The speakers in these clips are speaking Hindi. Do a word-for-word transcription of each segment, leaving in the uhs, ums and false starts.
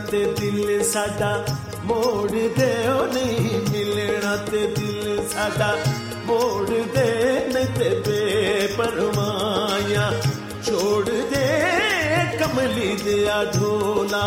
ते दिल साडा मोड़ दे, ओ नहीं मिलना ते दिल साडा मोड़ दे, नहीं ते बेपरवाहियां छोड़ दे कमली दिया ढोला।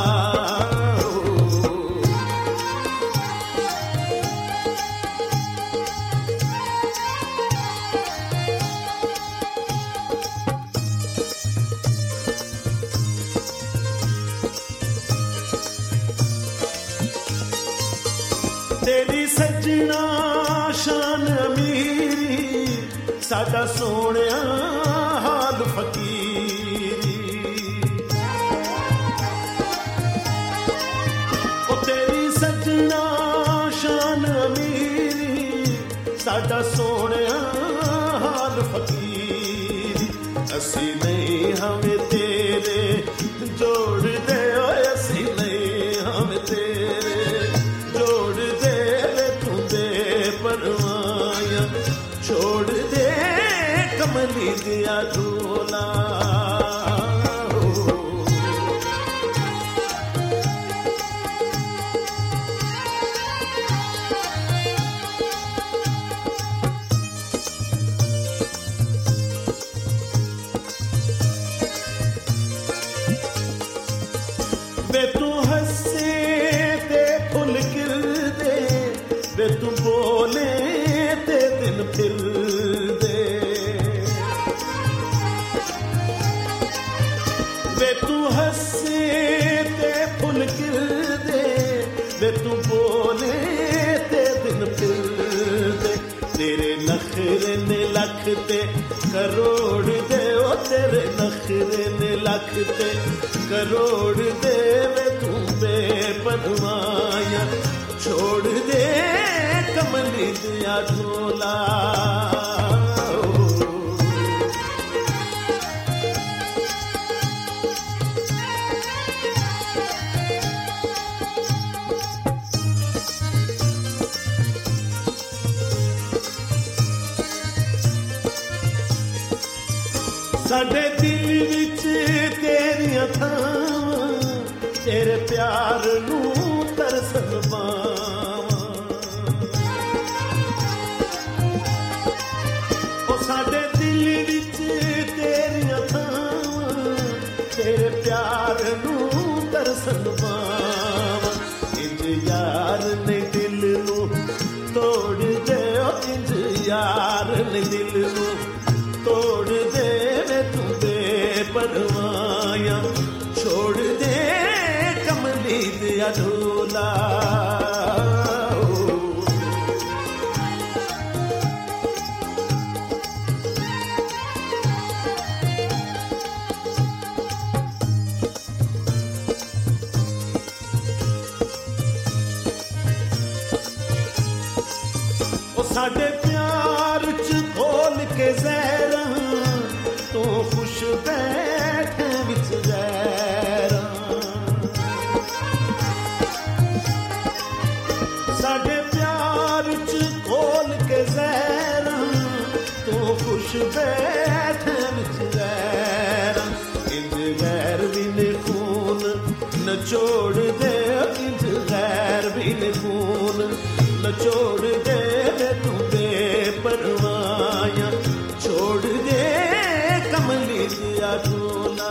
तेरी सजना शान अमीरी, साडा सोहणिया हाल फकीरी। ओ तेरी सजना शान अमीरी, साडा सोहणिया हाल फकीरी। असी नहीं हमें तेरे जोड़ दे, ओ असी नहीं हमें तेरे परवाहियां छोड़ दे कमली दिया ढोला। वे तू हंसे ते फुल खिल दे, वे तू बोले ते दिन फिर दे। वे तू हंसे ते फुल खिल दे, वे तू बोले ते दिन फिर दे। तेरे नखरे ने लख ते करोड़ दे, ओ तेरे नखरे ने लख ते करोड़ दे। वे तू बेपरवाहियां छोड़ दे कमली दिया ढोला। साडे दिल विच तेरियां थावां, तेरे प्यार नू तरसन पावां। ओ साडे दिल विच तेरियां थावां, तेरे प्यार नू तरसन पावां। इंज यार ने दिल नू तोड़ दे, ओ इंज यार ने दिल नू तोड़ दे। वे तू बेपरवाहियां छोड़ दे कमली दिया ढोला। ओ साडे प्यार च खोल के ज़हरा, तू खुश बैठे विच ज़हरा। साडे प्यार च खोल के ज़हरा, तू खुश बैठे विच ज़हरा। इंज गैर भी ने खून न छोड़ दे, इंज गैर भी ने खून न छोड़ दे। वे तू बेपरवाहियां छोड़ दे कमली दिया ढोला।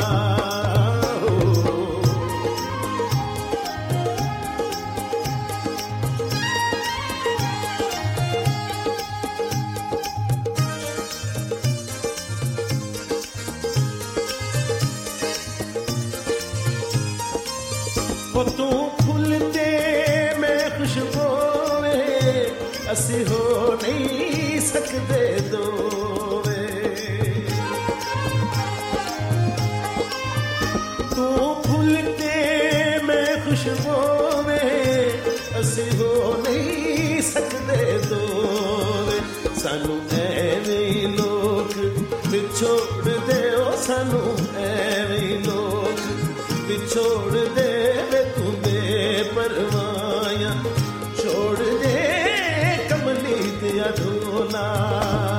वो तू फुलते मैं खुशबू में, असी हो नहीं सकते दोवे। तू फुलते मैं खुशबू में, असी हो नहीं सकते दोवे। सानू ऐवें लोग विछोड़ दे, ओ सानू ऐवें लोग विछोड़ दे। वे तू बेपरवाहियां छोड़ दे कमली दिया ढोला।